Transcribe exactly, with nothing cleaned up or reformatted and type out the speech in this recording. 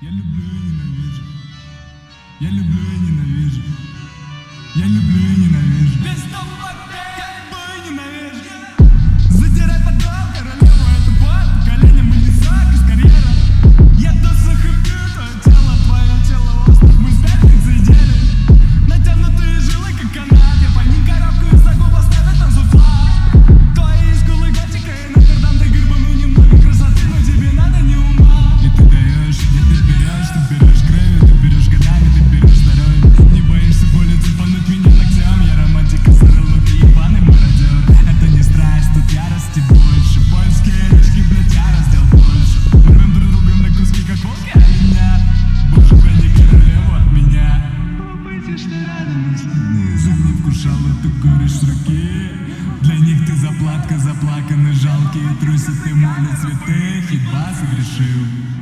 Я люблю и ненавижу. Я люблю и ненавижу. Я люблю и ненавижу. Без того, как бы и ненавижу. Задирай подол, королеву, это бой. Поколение мы не сакрис, карьера. Я досох и пью твое тело, твое тело остров. Мы с пятницы идеи. Натянутые жилы, как канат. Я по ним коробку из загуб оставят там суфла. Твои скулы готика и Нотр-Дам. Ты грибану немного красоты, но тебе надо не ума. И ты даешь, и ты берешь, ты берешь кровью, ты берешь годами, ты берешь здоровье. Не боишься боли, цепануть меня ногтям. Я романтика, старый лук и ебаный мародер. Это не страсть, тут ярости больше. Польские речки, блядь, я раздел больше. Рвем друг друга на куски, как волки оленят. Боже, храни королеву от меня. Побойтесь, что рядом язык не вкушал, и ты куришь с руки. Для них ты заплатка, заплаканы, жалкие трусы. Ты молят цветы, хит-бас и грешил.